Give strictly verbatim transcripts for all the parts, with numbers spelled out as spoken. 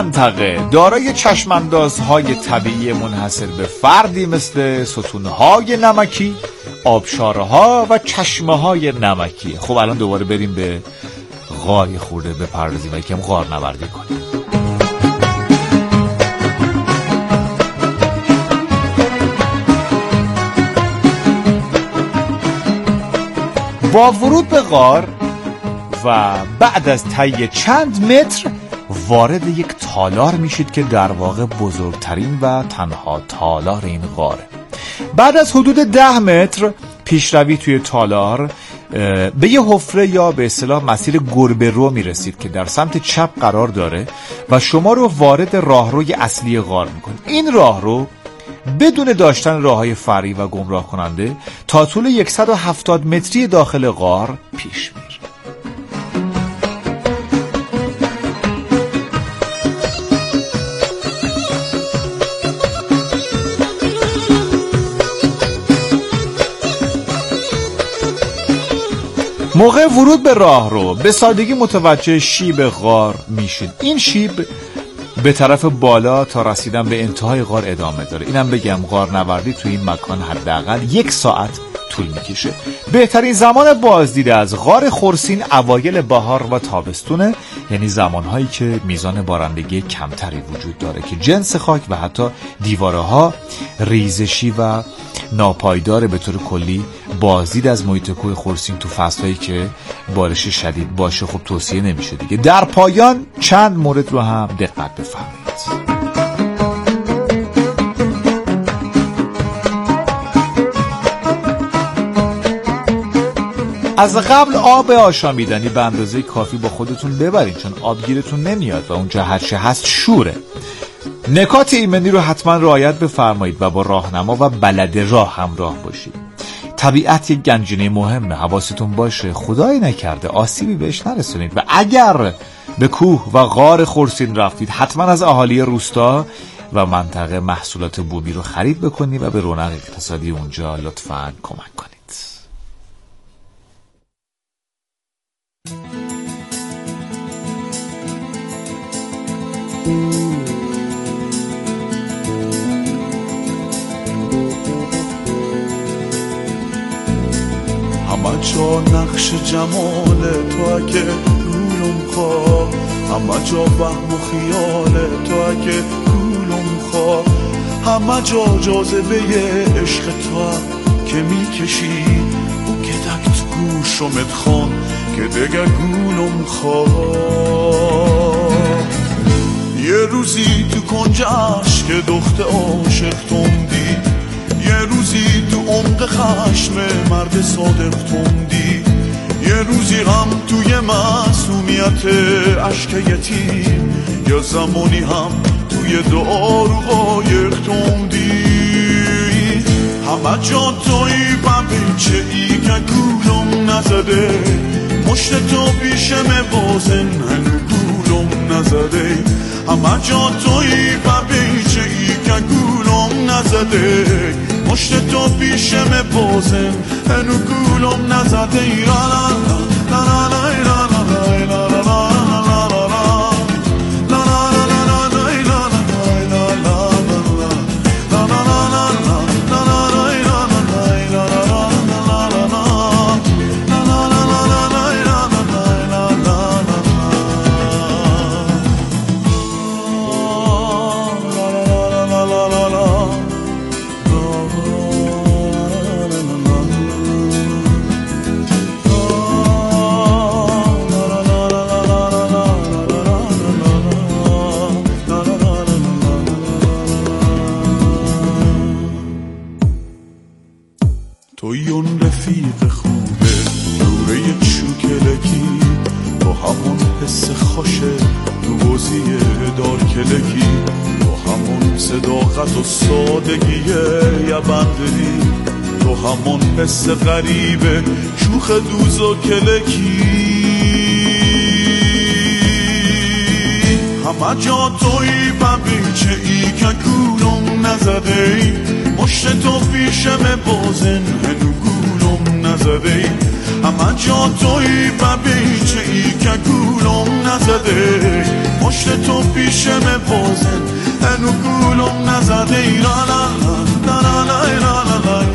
منطقه دارای چشماندازهای طبیعی منحصر به فردی مثل ستونهای نمکی، آبشارها و چشمه‌های نمکی. خب الان دوباره بریم به غار خورده بپردازیم و یکم غار نوردی کنیم. با ورود به غار و بعد از طی چند متر وارد یک تالار میشید که در واقع بزرگترین و تنها تالار این غاره. بعد از حدود ده متر پیشروی توی تالار به یه حفره یا به اصطلاح مسیر گربه رو میرسید که در سمت چپ قرار داره و شما رو وارد راهروی اصلی غار میکنه. این راهرو بدون داشتن راههای فرعی و گمراه کننده تا طول صد و هفتاد متری داخل غار پیش میره. موقع ورود به راهرو به سادگی متوجه شیب غار میشید. این شیب به طرف بالا تا رسیدن به انتهای غار ادامه داره. اینم بگم غار نوردی توی این مکان حداقل یک ساعت طول میکشه. بهترین زمان بازدید از غار خورسین اوایل بهار و تابستونه، یعنی زمانهایی که میزان بارندگی کمتری وجود داره که جنس خاک و حتی دیوارها ریزشی و ناپایدار. به طور کلی بازدید از محیط کوه خورسین تو فصلهایی که بارش شدید باشه خب توصیه نمیشه دیگه. در پایان چند مورد رو هم دقت بفرمایید. از قبل آب آشامیدنی به اندازه کافی با خودتون ببرین، چون آبگیرتون نمیاد و اونجا هرچه هست شوره. نکات ایمنی رو حتما رعایت بفرمایید و با راهنما و بلد راه همراه باشید. طبیعت یک گنجینه مهمه، حواستون باشه خدایی نکرده آسیبی بهش نرسونید. و اگر به کوه و غار خورسین رفتید حتما از اهالی روستا و منطقه محصولات بومی رو خرید بکنید و به رونق اقتصادی اونجا لطفاً کمک کنید. همه جا نقش جمال تو اگه گولم خواه، همه جا وهم و خیال تو اگه گولم خواه، همه جا جاذبه عشق تو که میکشی او که تک تو گوشمت خون که دیگه گولم خواه. یه روزی تو کنجش که دخت عاشق توندی، یه روزی تو عمق خشم مرد صادق توندی، یه روزی هم توی معصومیت عشق یتیم، یا زمانی هم توی دعا رو قایق توندی. همه جا توی ببیچه ای که گولم نزده، مشت تو پیشم بازن هنو گولم نزده. همه جا توی ببیچه ای که گولم نزده، مشت تو پیشم بازن هنو گولم نزده. لا لا لا لا لا لا لا لا لا. توی اون رفیق خوبه دوره یک شوکلکی، تو همون حس خوشه تو بازی دار کلکی، تو همون صداقت و سادگیه یا بندری، تو همون حس غریبه شوخ دوز و کلکی. همه جا توی ببیچه ای که گولم نزده، مشت تو پیشم بازن هنو گولم نزده. همه جا توی ببیچه ای که گولم نزده، پشت تو پیشم بازن هنو گولم نزده ایرانا لا لا لا لا لا لا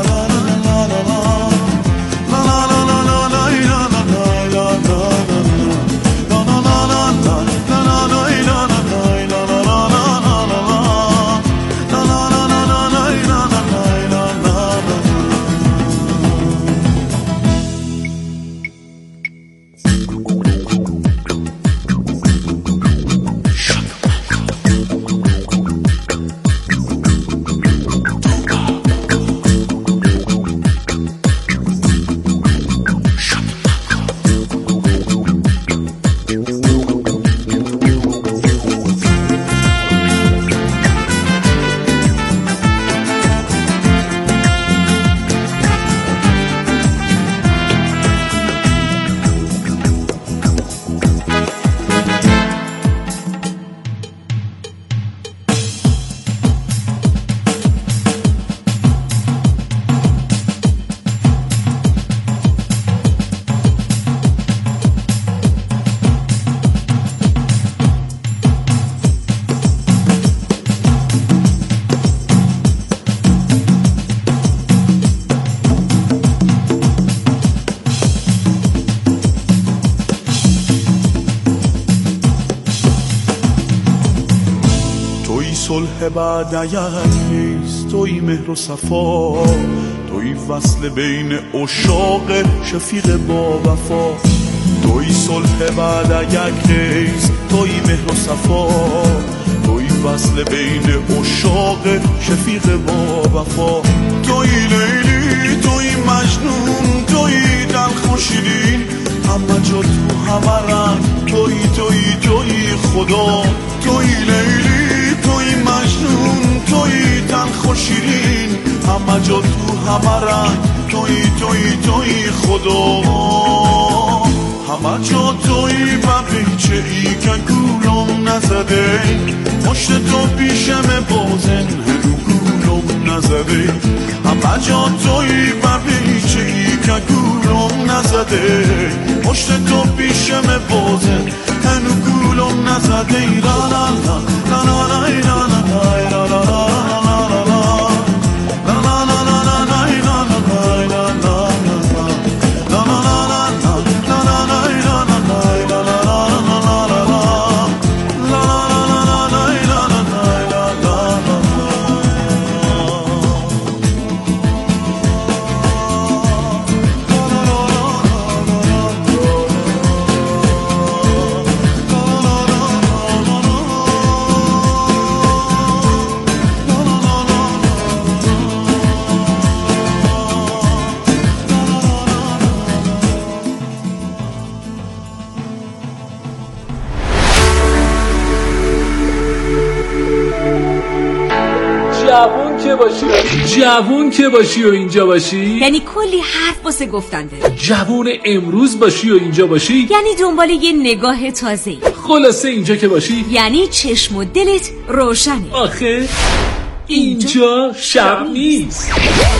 صلح بعد عیز توی مهر و صفا توی وصل بین عشاق شفیق با وفا توی صلح بعد عیز توی مهر و صفا توی وصل بین عشاق شفیق با وفا توی لیلی توی مجنون توی دلخوش شیرین همه جا تو همه رنگ توی توی توی خدا توی لیلی توی مجنون توی تلخ شیرین همه جا تو همه رنگ توی توی توی خدا همه جا توی و بیچه ای که گولم نزده پشت تو پیشم بازن هنو گولم نزده همه جا توی و بیچه ای که گولم نزده پشت تو پیشم بازن هنو گولم نزده لا لا لا لا لا لا لا لا لا جوون که باشی جوون که باشی و اینجا باشی یعنی کلی حرف واسه گفتن داری. جوون امروز باشی و اینجا باشی یعنی دنبال یه نگاه تازه‌ای. خلاصه اینجا که باشی یعنی چشم و دلت روشنه. آخه اینجا شب نیست.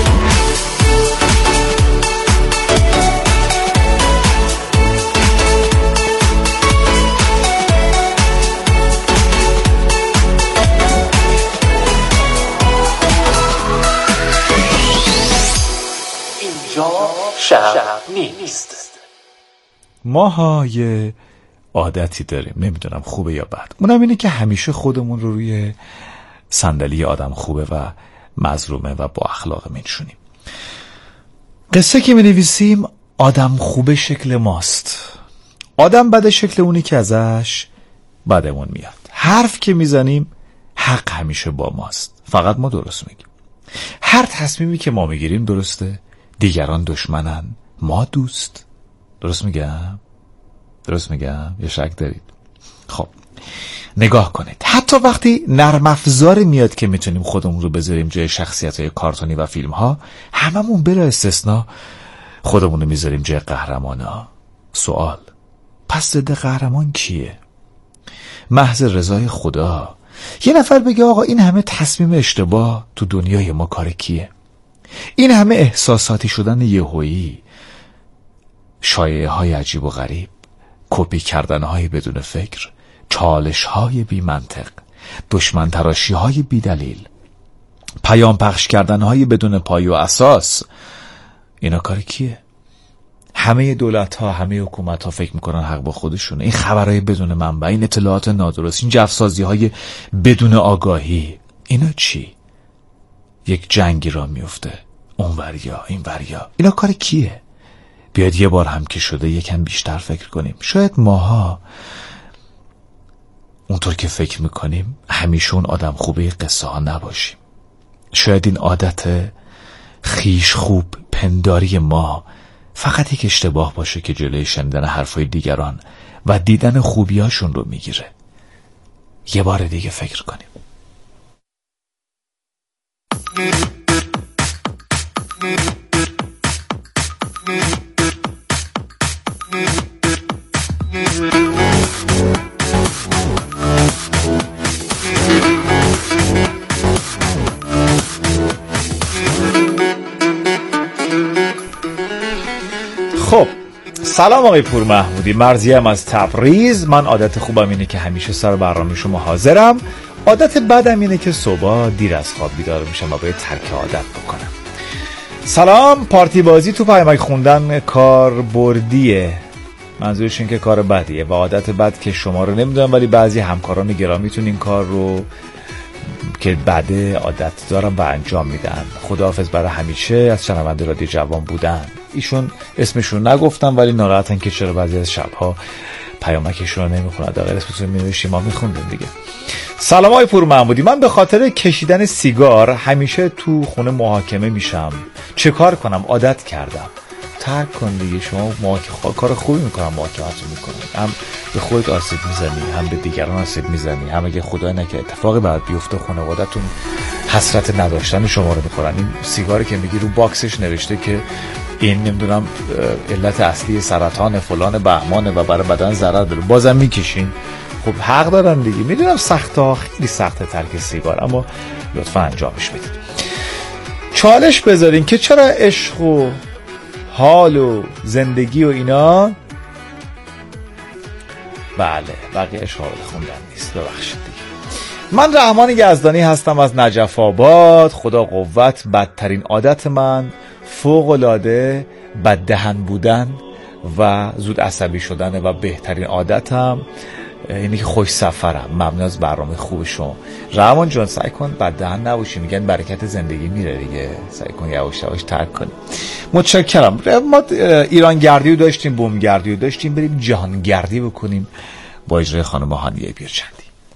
شب نیست. ماها یه عادتی داریم، نمیدونم خوبه یا بد، اونم اینه که همیشه خودمون رو روی صندلی آدم خوبه و مظلومه و با اخلاق می‌نشونیم. قصه که می‌نویسیم آدم خوبه شکل ماست، آدم بده شکل اونی که ازش بدمون میاد. حرف که میزنیم حق همیشه با ماست، فقط ما درست میگیم. هر تصمیمی که ما میگیریم درسته، دیگران دشمنن، ما دوست. درست میگم؟ درست میگم؟ یا شک دارید؟ خب نگاه کنید، حتی وقتی نرم افزار میاد که میتونیم خودمون رو بذاریم جای شخصیت‌های کارتونی و فیلم ها، هممون بلا استثنا خودمون رو میذاریم جای قهرمانا. سوال، پس ضد قهرمان کیه؟ محض رضای خدا. یه نفر بگه آقا این همه تصمیم اشتباه تو دنیای ما کار کیه؟ این همه احساساتی شدن یهویی، شایعه های عجیب و غریب، کپی کردن های بدون فکر، چالش های بی منطق، دشمن تراشی های بی دلیل، پیام پخش کردن های بدون پایه و اساس. اینا کار کیه؟ همه دولت ها، همه حکومت ها فکر میکنن حق با خودشونه. این خبرهای بدون منبع، این اطلاعات نادرست، این جفسازی های بدون آگاهی، اینا چی؟ یک جنگی را میفته اون وریا این وریا، اینا کار کیه؟ بیاید یه بار هم که شده یکم بیشتر فکر کنیم. شاید ماها اونطور که فکر میکنیم همیشه اون آدم خوبه قصه ها نباشیم. شاید این عادت خیش خوب پنداری ما فقط یک اشتباه باشه که جلوی شنیدن حرفای دیگران و دیدن خوبیاشون رو میگیره. یه بار دیگه فکر کنیم. خب سلام آقای پور محمودی، مرضیم از تبریز. من عادت خوبم اینه که همیشه سر برنامه شما حاضرم. عادت بدم اینه که صبح دیر از خواب بیدار میشم و باید ترک عادت بکنم. سلام، پارتی بازی تو پیامک خوندن کار بردیه، منظورش این که کار بدیه و عادت بد که شما رو نمیدونم ولی بعضی همکاران گرامیتون این کار رو که بده عادت دارن و انجام میدن. خداحافظ برای همیشه از شنونده رادیو جوان بودن. ایشون اسمشون نگفتم ولی ناراحتن که چرا بعضی از شبها پیامکشون رو نمیخونن. در غیر اسمتون می‌نوشتیم ما میخوندیم دیگه. سلام آقای پور محمودی، من به خاطر کشیدن سیگار همیشه تو خونه محاکمه میشم. چه کار کنم؟ عادت کردم. ترک کن دیگه. شما محاکمه کار خوبی میکنم، محاکمتون میکنن، هم به خودت آسیب میزنی هم به دیگران آسیب میزنی، هم اگه خدای نکرده اتفاقی برات بیفته خانواده‌تون حسرت نداشتن شما رو میخورن. این سیگاری که میگی رو باکسش نوشته که این نمیدونم علت اصلی سرطان فلان بهمانه و برای بدن ضرر داره، بازم میکشین. خب حق دارن دیگه. میدونم سخته ها، خیلی سخته ترک سیگار، اما لطفا انجامش بدید. چالش بذارین که چرا عشق و حال و زندگی و اینا، بله بقیه‌اش قابل خوندن نیست، ببخشید دیگه. من رحمان یزدانی هستم از نجف آباد. خدا قوت. بدترین عادت من فوق‌العاده بددهن بودن و زود عصبی شدن و بهترین عادتم اینه که خوش سفرم. ممنون از برنامه خوب شما. رحمان جان سعی کن بددهن نباشی، میگن برکت زندگی میره دیگه. سعی کن یواش یواش ترک کنی. متشکرم. ما ایران گردی رو داشتیم، بوم گردی رو داشتیم، بریم جهان گردی بکنیم با اجرای خانم هانیه بیرچندی.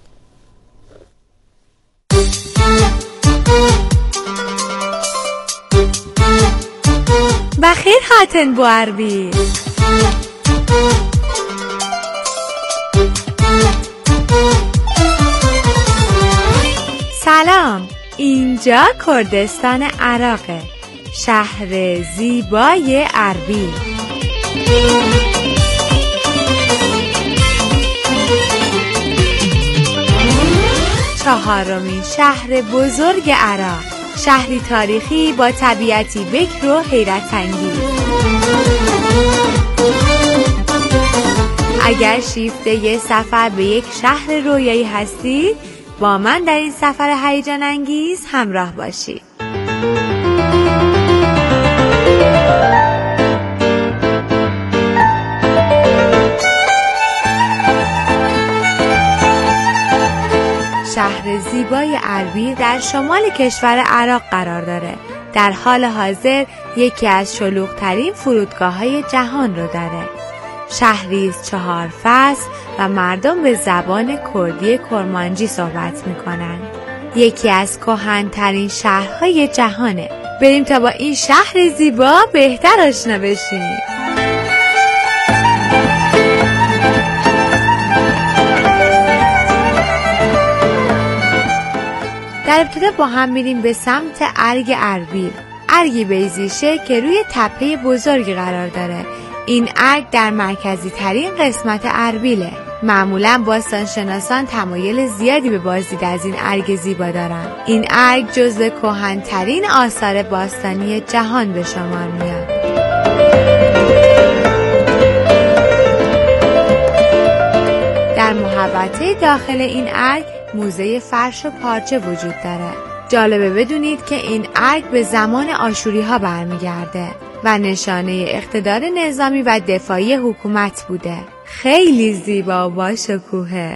بخیر حاتن بو عربی. سلام، اینجا کردستان عراقه، شهر زیبای اربیل. چهارمین شهر بزرگ عراق، شهری تاریخی با طبیعتی بکر و حیرت انگیز. اگر شیفته یه سفر به یک شهر رویایی هستید، با من در این سفر هیجان انگیز همراه باشید. شهر زیبای اربیل در شمال کشور عراق قرار داره. در حال حاضر یکی از شلوغ‌ترین فرودگاه‌های جهان رو داره. شهری از چهار فصل و مردم به زبان کردی کرمانجی صحبت میکنن. یکی از کهن‌ترین شهرهای جهانه. بریم تا با این شهر زیبا بهتر آشنا بشیم. در ابتدا با هم میریم به سمت ارگ اربیل. ارگی بیضیشه که روی تپه بزرگی قرار داره. این ارگ در مرکزی ترین قسمت اربیله. معمولا باستانشناسان تمایل زیادی به بازدید از این ارگ زیبا دارن. این ارگ جزو کهن‌ترین آثار باستانی جهان به شمار میاد. در محوطه البته داخل این ارگ موزه فرش و پارچه وجود داره. جالبه بدونید که این ارگ به زمان آشوری ها برمیگرده و نشانه اقتدار نظامی و دفاعی حکومت بوده. خیلی زیبا و با شکوهه.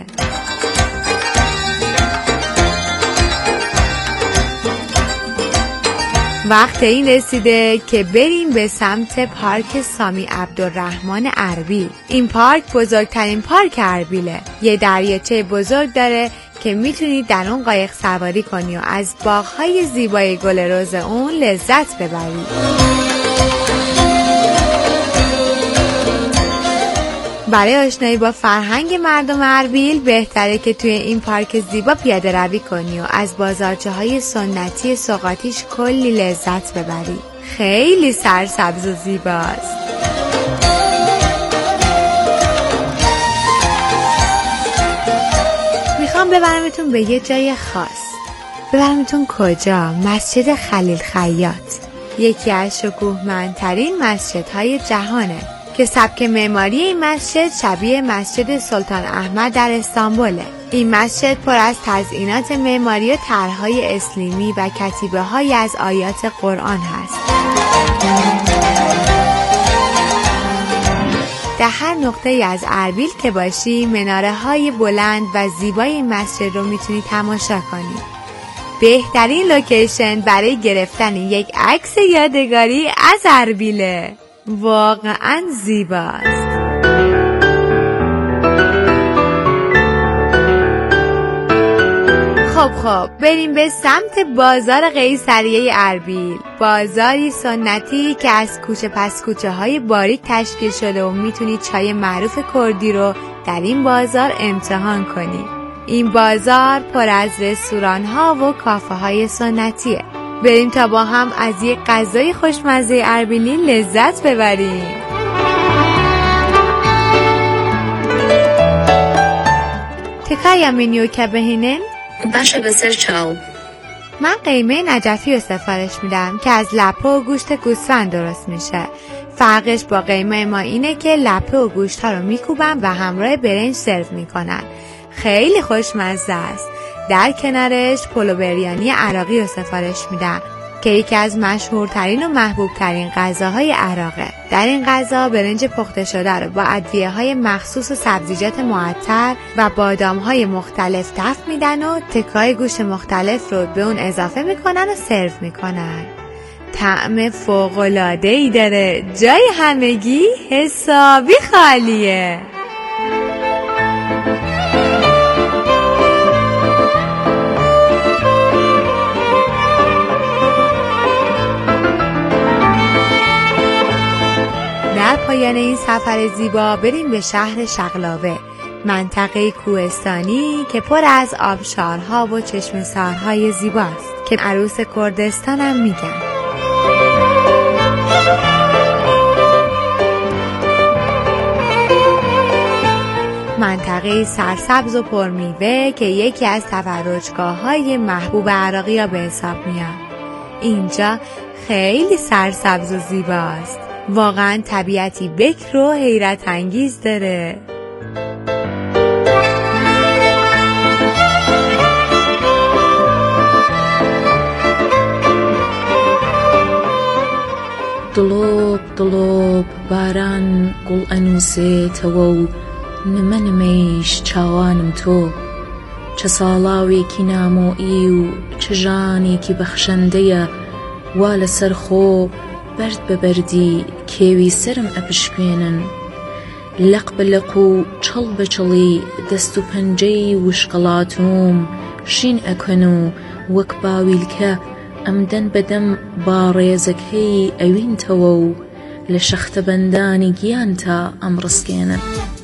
وقت این رسیده که بریم به سمت پارک سامی عبدالرحمن اربیل. این پارک بزرگترین پارک اربیله. یه دریاچه بزرگ داره که میتونید در اون قایق سواری کنی و از باغ‌های زیبای گل رز اون لذت ببرید. برای آشنایی با فرهنگ مردم اربیل بهتره که توی این پارک زیبا پیاده روی کنی و از بازارچه های سنتی سوغاتیش کلی لذت ببری. خیلی سرسبز و زیباست. میخوام ببرمتون به یه جای خاص. ببرمتون کجا؟ مسجد خلیل خیاط، یکی از شکوهمندترین مسجدهای جهانه که سبک معماری این مسجد شبیه مسجد سلطان احمد در استانبوله. این مسجد پر از تزئینات معماری و طرح‌های اسلامی و کتیبه‌های از آیات قرآن هست. در هر نقطه‌ای از اربیل که باشی مناره‌های بلند و زیبای این مسجد رو میتونی تماشا کنی. بهترین لوکیشن برای گرفتن یک عکس یادگاری از اربیله. واقعاً زیباست. خب خب بریم به سمت بازار قیصریه اربیل. بازاری سنتی که از کوچه پس کوچه های باریک تشکیل شده و میتونی چای معروف کردی رو در این بازار امتحان کنی. این بازار پر از رستوران ها و کافه های سنتیه. بریم تا با هم از یک غذای خوشمزه اربیلی لذت ببریم. تکایا منیو که بهینن؟ باشه بسر چاو. من قیمه نجفی رو سفارش میدم که از لپه و گوشت گوسفند درست میشه. فرقش با قیمه ما اینه که لپه و گوشت ها رو میکوبن و همراه برنج سرو میکنن. خیلی خوشمزه است. در کنارش پلو بریانی عراقی رو سفارش میدم که یکی از مشهورترین و محبوبترین غذاهای عراقه. در این غذا برنج پخته شده رو با ادویه‌های مخصوص و سبزیجات معطر و بادام‌های مختلف تفت میدن و تکه‌های گوشت مختلف رو به اون اضافه میکنن و سرو میکنن. طعم فوق‌العاده‌ای داره. جای همگی حسابی خالیه. در پایان این سفر زیبا بریم به شهر شقلاوه، منطقه کوهستانی که پر از آبشارها و چشمه‌سارهای زیباست که عروس کردستان هم میگن. منطقه سرسبز و پرمیوه که یکی از تفرجگاه‌های محبوب عراقی‌ها به حساب میاد. اینجا خیلی سرسبز و زیباست. واقعا طبیعتی بکر و حیرت انگیز داره. دڵۆب دڵۆب باران گوڵ ئەنووسێتەوە و نمە نمەیش چاوانم تۆ چە ساڵاوێکی نامۆئی و چ ژانێکی بەخشەندەیە وا لەسەر خۆ بەرد بە بەردی کێوی سرم ئەپشکێنن لەق بە لەق و چڵ بە چڵی دەست و پەنجەی وشقەڵاتوم شین ئەکەن و وەک باویلکە ئەمدەن بەدەم باڕێزەکەی ئەوینتەوە و لە شەختە بەندانی گیان تا ئەم ڕسکێنن.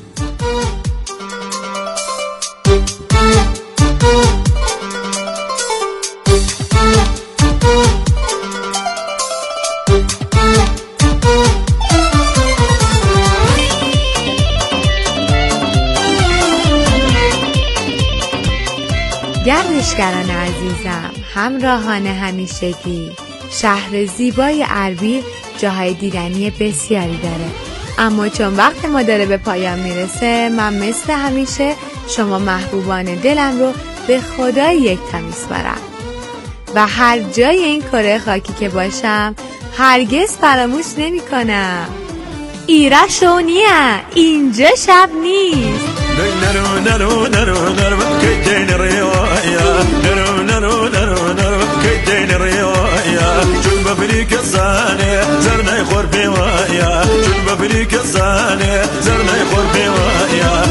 گردشگران عزیزم، همراهان همیشگی، شهر زیبای اربیل جاهای دیدنی بسیاری داره، اما چون وقت ما داره به پایان میرسه من مثل همیشه شما محبوبان دلم رو به خدای یکتا میسپارم و هر جای این کره خاکی که باشم هرگز فراموش نمی کنم. ایرش و نیه اینجا شب نیست. نرو نرو نرو نرو کدین ريايا نرو نرو نرو نرو کدین ريايا چون بفریک زانه زرنای خور بیوایا چون بفریک زانه زرنای خور بیوایا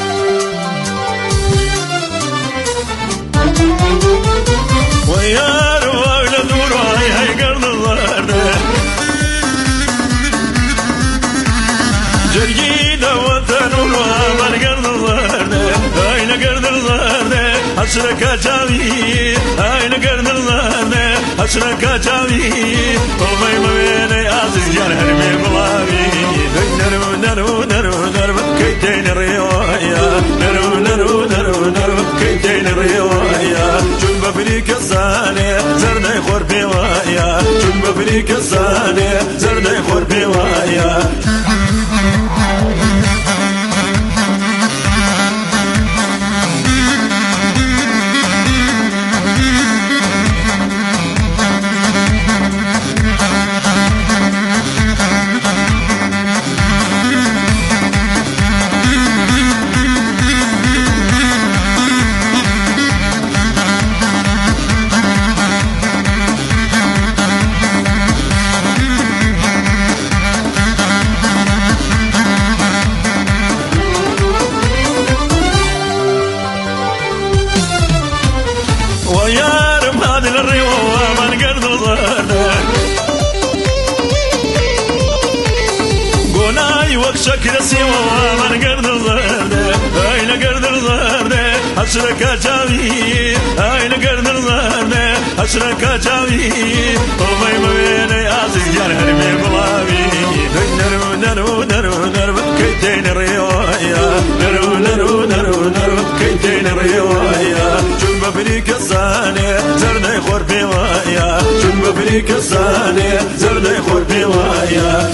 ويا روای لدوراي هاي قرن الظهر جرجي دوتن وما قرن الظهر هاي قرن الظهر حسرك جاوي هاي قرن الظهر حسرك جاوي وما بيني عزيز جار هرمي بلاوي نرو نرو نرو نرو كيدين ريايا نرو نرو نرو نرو كيدين ريايا چون بفریک زانه زرنای خور بیوایا چون بفریک زانه زرنای خور بیوایا شكل سوا من قرد الظهر هاي لقرد الظهر حسرك جاوي هاي لقرد الظهر حسرك جاوي وما يبين عزيز جار هرمي بلاوي نرو نرو نرو نرو كيدين ريايا نرو نرو نرو نرو كيدين ريايا چون بفریک زانه زرنای خور بیوایا چون بفریک زانه زرنای خور بیوایا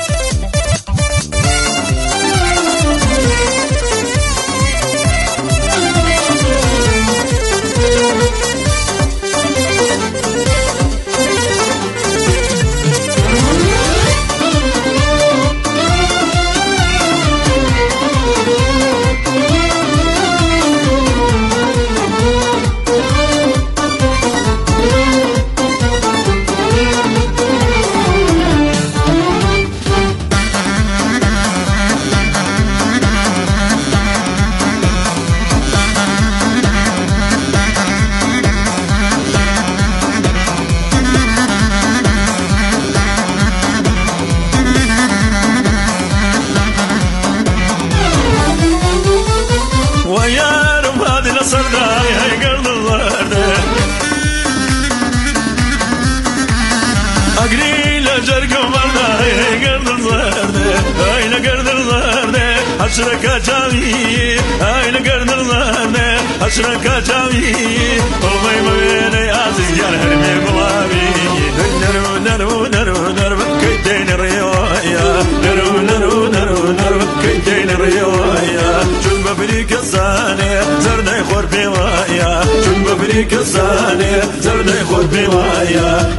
حسرك جاوي هاي لقرن الظهر حسرك جاوي وما يبين عزيز جار هرمي بلاوي نرو نرو نرو نرو كيدين ريايا نرو نرو نرو نرو كيدين ريايا چون بفریک زانه زرنای خور بیوایا چون بفریک زانه زرنای خور بیوایا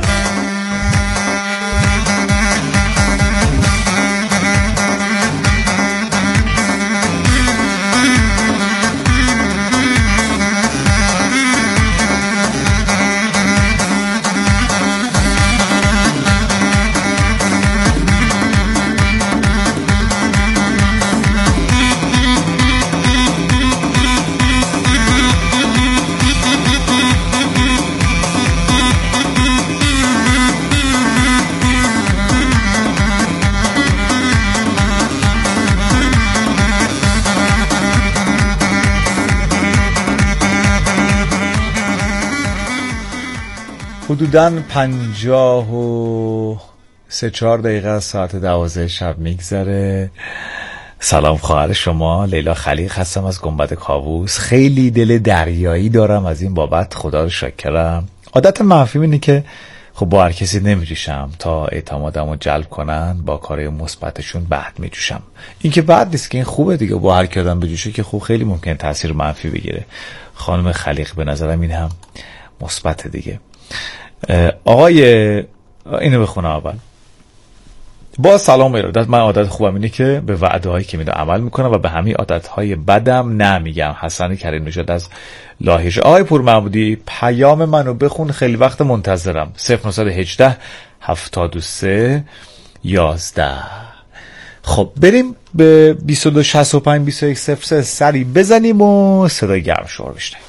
حدوداً پنجاه و سه چهار دقیقه از ساعت دوازده شب میگذره. سلام خواهر شما لیلا خلیق هستم از گنبد کاووس. خیلی دل دریایی دارم، از این بابت خدا رو شکرم. عادت منفی اینه که خب با هر کسی نمیریشم تا اعتمادمو جلب کنن، با کارهای مثبتشون بعد میجوشم. این که بعد نیست که این خوبه دیگه، با هر کی آدم بجوشه که خوب خیلی ممکن تاثیر منفی بگیره. خانم خلیق به نظرم این هم مثبت دیگه. آقای اینو بخونم اول. با سلام و ارادت، من عادت خوبم اینه که به وعده هایی که میدم عمل میکنم و به همین عادت های بدم نمیگم. حسن کریم نژاد از لاهیجان. آقای پور محمودی پیام منو بخون، خیلی وقت منتظرم. صفر نه یک هشت هفتاد و سه یازده. خب بریم به بیست و دو شصت و پنج بیست و یک صفر سه سری بزنیم و صدای گرم شور بشنویم.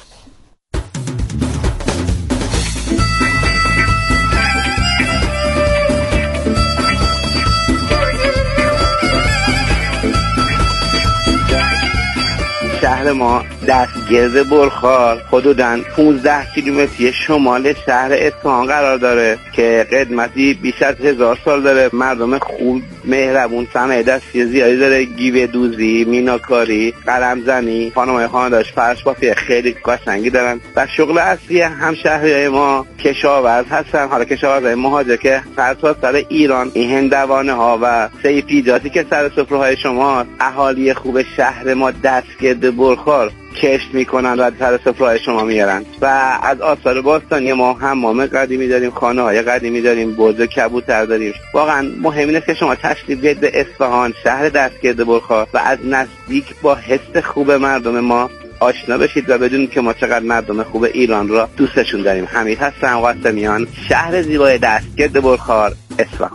شهر ما دستگرد بلخار حدوداً پانزده کیلومتری شمال شهر اصفهان قرار داره که قدمتی بیش از هزار سال داره. مردم خوب، مهربون، صنایع دستی زیادی داره، گیوه دوزی، میناکاری، قلمزنی، خانم‌های خانه‌داشت، فرش بافی خیلی قشنگی دارن. و شغل اصلی همشهریای ما کشاورز هستن. حالا کشاورزای مهاجر که سر تا سر ایران این هندوانه ها و سیفیجاتی که سر سفره‌های شما، اهالی خوب شهر ما دستگرد بلخار کشت میکنن و سر سفره‌های شما میارن. و از آثار باستانی ما حمام قدیمی داریم، خانه های قدیمی داریم، برج کبوتر داریم. واقعا مهم اینه که شما تشریف بیارید به اصفهان، شهر دستگرد بلخار، و از نزدیک با حس خوب مردم ما آشنا بشید و بدونید که ما چقدر مردم خوب ایران را دوستشون داریم. حمید هستم، قاسمیان، شهر زیبای دستگرد بلخار، اصفهان.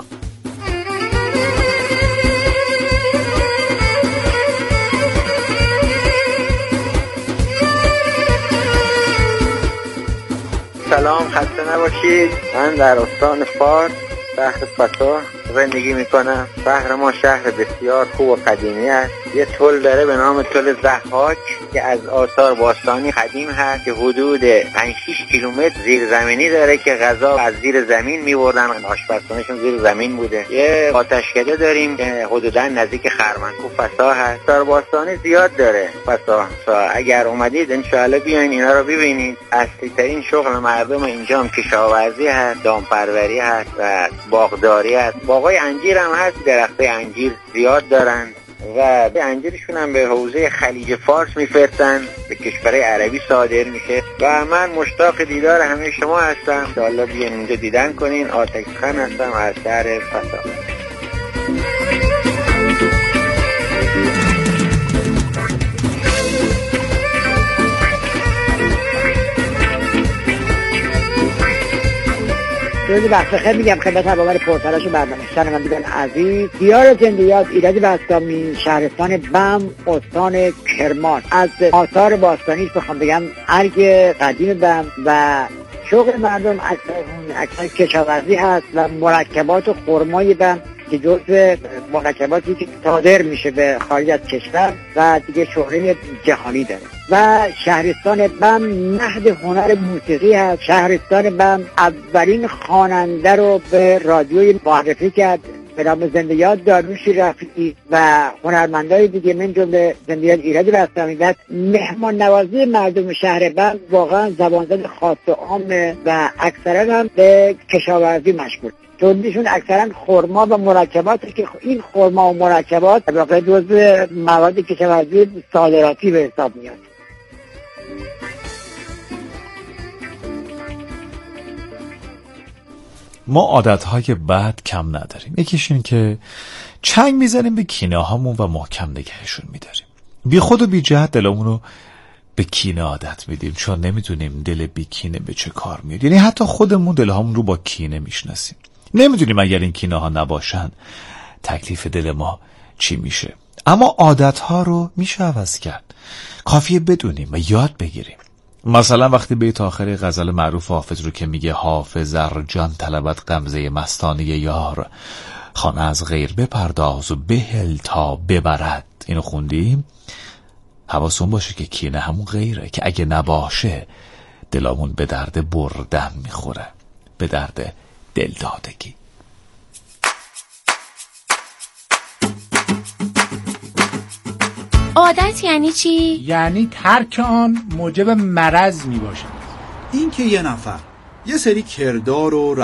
سلام، خسته نباشید. من در استان فارس، شهر فتا زندگی میکنم. شهر ما شهر بسیار خوب و قدیمی است. یه تل داره به نام تل ضحاک که از آثار باستانی قدیم هست که حدود پنج شش کیلومتر زیر زمینی داره که غذا از زیر زمین میبردن، آشپزخونهشون زیر زمین بوده. یه آتشکده داریم که حدودا نزدیک خرمنکو فسا هست. آثار باستانی زیاد داره فسا. اگر اومدید انشاءالله بیاین اینا رو ببینید. اصلی ترین شغل مردم اینجا هم کشاورزی هست، دامپروری هست و باغداری هست. باغای انجیر هم هست، درخت انجیر زیاد دارن و به انجیرشون هم به حوزه خلیج فارس میفرستن، به کشورهای عربی صادر میشه. و من مشتاق دیدار همه شما هستم. انشاءالله بیاین اونجا دیدن کنین. آتش خان هستم از شهر فسا. روزی وقت بخیر میگم خدمت عوامل پرتلاش و برنامه شنوندگان عزیز. دیار زندیات ایرج بسطامی، شهرستان بم، استان کرمان. از آثار باستانی بخوام بگم ارگ قدیم بم و شغل مردم اکثر کشاورزی هست و مرکبات و خرمای بم که جزء مرکباتی که صادر میشه به خارج از کشور و دیگه شهرت جهانی داره. و شهرستان بم مهد هنر موسیقی هست. شهرستان بم اولین خواننده رو به رادیوی معرفی کرد به نام زندیات داروش رفیعی و هنرمندای دیگه من جمله زندیات ایرج بسطامی. و مهمان نوازی مردم شهر بم واقعا زبانزد خاص و عامه و اکثرا هم به کشاورزی مشغول. تولیدشون اکثرا خرما و مرکباتی که این خرما و مرکبات واقعا جزو مواد کشاورزی صادراتی به حساب میاد. ما عادتهای بد کم نداریم. یکیش این که چنگ میزنیم به کینه هامون و محکم نگهشون میداریم. بی خود و بی جهت دلمون رو به کینه عادت میدیم چون نمیدونیم دل بی کینه به چه کار میاد. یعنی حتی خودمون دلهامون رو با کینه میشناسیم. نمیدونیم اگر این کینه ها نباشن تکلیف دل ما چی میشه. اما عادت ها رو میشه عوض کرد. کافیه بدونیم و یاد بگیریم. مثلا وقتی بیت آخر غزل معروف حافظ رو که میگه حافظ ار جان طلبت غمزه مستانه یار، خانه از غیر بپرداز و بهل تا ببرد. اینو خوندیم. حواسون باشه که کینه همون غیره که اگه نباشه دلامون به درد بردن میخوره، به درد دلدادگی. عادت یعنی چی؟ یعنی ترک آن موجب مرض می باشد. این که یه نفر یه سری کردار و